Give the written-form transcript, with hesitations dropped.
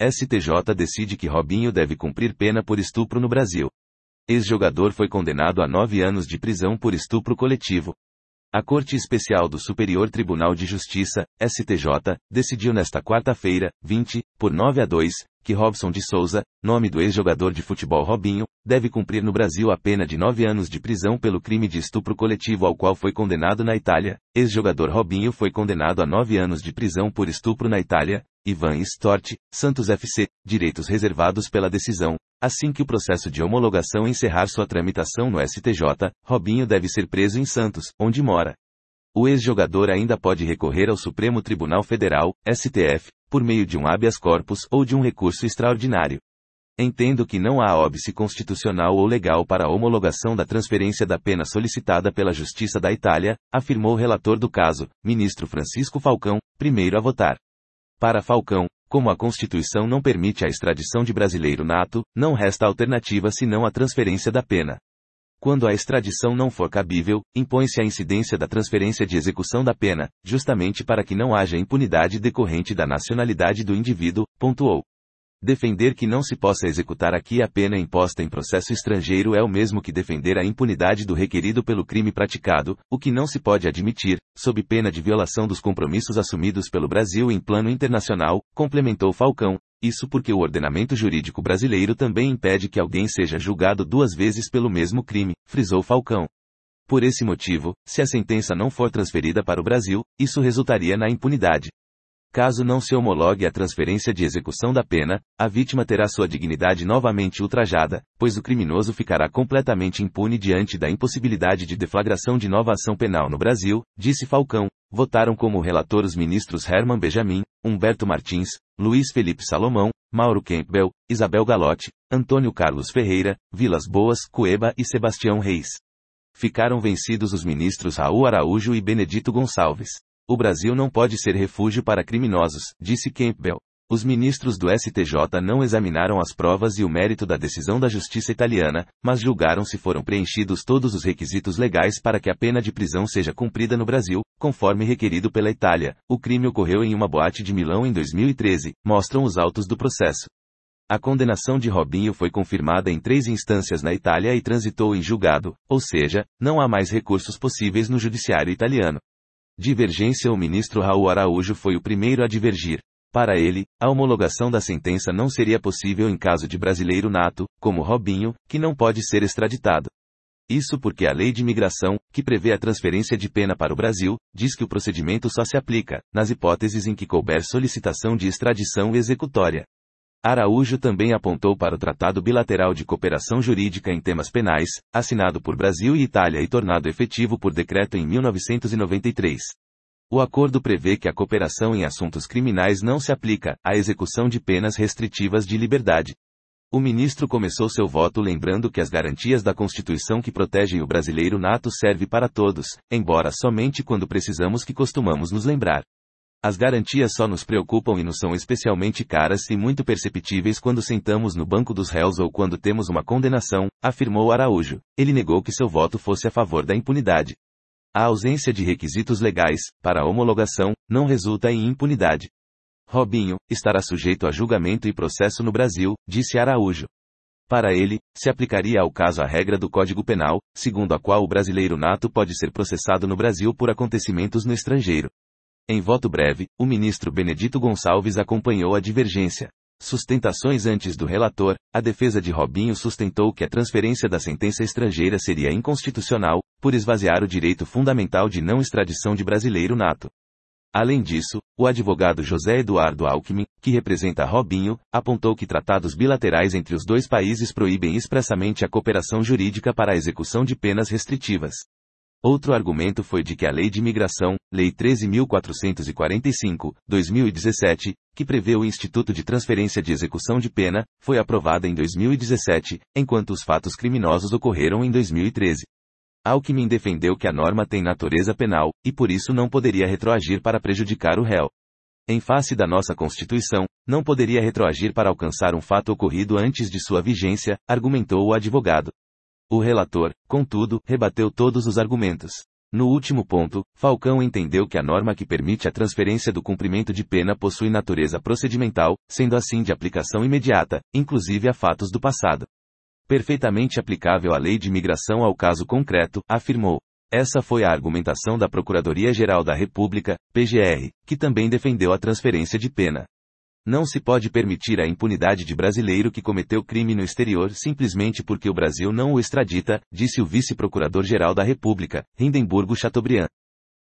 STJ decide que Robinho deve cumprir pena por estupro no Brasil. Ex-jogador foi condenado a 9 anos de prisão por estupro coletivo. A Corte Especial do Superior Tribunal de Justiça, STJ, decidiu nesta quarta-feira, 20, por 9-2, que Robson de Souza, nome do ex-jogador de futebol Robinho, deve cumprir no Brasil a pena de 9 anos de prisão pelo crime de estupro coletivo ao qual foi condenado na Itália. Ex-jogador Robinho foi condenado a 9 anos de prisão por estupro na Itália. Ivan Storti, Santos FC, direitos reservados pela decisão. Assim que o processo de homologação encerrar sua tramitação no STJ, Robinho deve ser preso em Santos, onde mora. O ex-jogador ainda pode recorrer ao Supremo Tribunal Federal, STF, por meio de um habeas corpus ou de um recurso extraordinário. Entendo que não há óbice constitucional ou legal para a homologação da transferência da pena solicitada pela Justiça da Itália, afirmou o relator do caso, ministro Francisco Falcão, primeiro a votar. Para Falcão, como a Constituição não permite a extradição de brasileiro nato, não resta alternativa senão a transferência da pena. Quando a extradição não for cabível, impõe-se a incidência da transferência de execução da pena, justamente para que não haja impunidade decorrente da nacionalidade do indivíduo, pontuou. Defender que não se possa executar aqui a pena imposta em processo estrangeiro é o mesmo que defender a impunidade do requerido pelo crime praticado, o que não se pode admitir, sob pena de violação dos compromissos assumidos pelo Brasil em plano internacional, complementou Falcão. Isso porque o ordenamento jurídico brasileiro também impede que alguém seja julgado 2 vezes pelo mesmo crime, frisou Falcão. Por esse motivo, se a sentença não for transferida para o Brasil, isso resultaria na impunidade. Caso não se homologue a transferência de execução da pena, a vítima terá sua dignidade novamente ultrajada, pois o criminoso ficará completamente impune diante da impossibilidade de deflagração de nova ação penal no Brasil, disse Falcão. Votaram como relator os ministros Herman Benjamin, Humberto Martins, Luiz Felipe Salomão, Mauro Campbell, Isabel Galotti, Antônio Carlos Ferreira, Vilas Boas, Cueba e Sebastião Reis. Ficaram vencidos os ministros Raul Araújo e Benedito Gonçalves. O Brasil não pode ser refúgio para criminosos, disse Campbell. Os ministros do STJ não examinaram as provas e o mérito da decisão da justiça italiana, mas julgaram se foram preenchidos todos os requisitos legais para que a pena de prisão seja cumprida no Brasil, conforme requerido pela Itália. O crime ocorreu em uma boate de Milão em 2013, mostram os autos do processo. A condenação de Robinho foi confirmada em 3 instâncias na Itália e transitou em julgado, ou seja, não há mais recursos possíveis no judiciário italiano. Divergência. O ministro Raul Araújo foi o primeiro a divergir. Para ele, a homologação da sentença não seria possível em caso de brasileiro nato, como Robinho, que não pode ser extraditado. Isso porque a lei de imigração, que prevê a transferência de pena para o Brasil, diz que o procedimento só se aplica, nas hipóteses em que couber solicitação de extradição executória. Araújo também apontou para o Tratado Bilateral de Cooperação Jurídica em Temas Penais, assinado por Brasil e Itália e tornado efetivo por decreto em 1993. O acordo prevê que a cooperação em assuntos criminais não se aplica à execução de penas restritivas de liberdade. O ministro começou seu voto lembrando que as garantias da Constituição que protegem o brasileiro nato servem para todos, embora somente quando precisamos que costumamos nos lembrar. As garantias só nos preocupam e nos são especialmente caras e muito perceptíveis quando sentamos no banco dos réus ou quando temos uma condenação, afirmou Araújo. Ele negou que seu voto fosse a favor da impunidade. A ausência de requisitos legais, para a homologação, não resulta em impunidade. Robinho estará sujeito a julgamento e processo no Brasil, disse Araújo. Para ele, se aplicaria ao caso a regra do Código Penal, segundo a qual o brasileiro nato pode ser processado no Brasil por acontecimentos no estrangeiro. Em voto breve, o ministro Benedito Gonçalves acompanhou a divergência. Sustentações antes do relator, a defesa de Robinho sustentou que a transferência da sentença estrangeira seria inconstitucional, por esvaziar o direito fundamental de não extradição de brasileiro nato. Além disso, o advogado José Eduardo Alckmin, que representa Robinho, apontou que tratados bilaterais entre os 2 países proíbem expressamente a cooperação jurídica para a execução de penas restritivas. Outro argumento foi de que a Lei de Imigração, Lei 13.445, 2017, que prevê o Instituto de Transferência de Execução de Pena, foi aprovada em 2017, enquanto os fatos criminosos ocorreram em 2013. Alckmin defendeu que a norma tem natureza penal, e por isso não poderia retroagir para prejudicar o réu. Em face da nossa Constituição, não poderia retroagir para alcançar um fato ocorrido antes de sua vigência, argumentou o advogado. O relator, contudo, rebateu todos os argumentos. No último ponto, Falcão entendeu que a norma que permite a transferência do cumprimento de pena possui natureza procedimental, sendo assim de aplicação imediata, inclusive a fatos do passado. Perfeitamente aplicável à lei de imigração ao caso concreto, afirmou. Essa foi a argumentação da Procuradoria-Geral da República, PGR, que também defendeu a transferência de pena. Não se pode permitir a impunidade de brasileiro que cometeu crime no exterior simplesmente porque o Brasil não o extradita, disse o vice-procurador-geral da República, Hindenburgo Chateaubriand.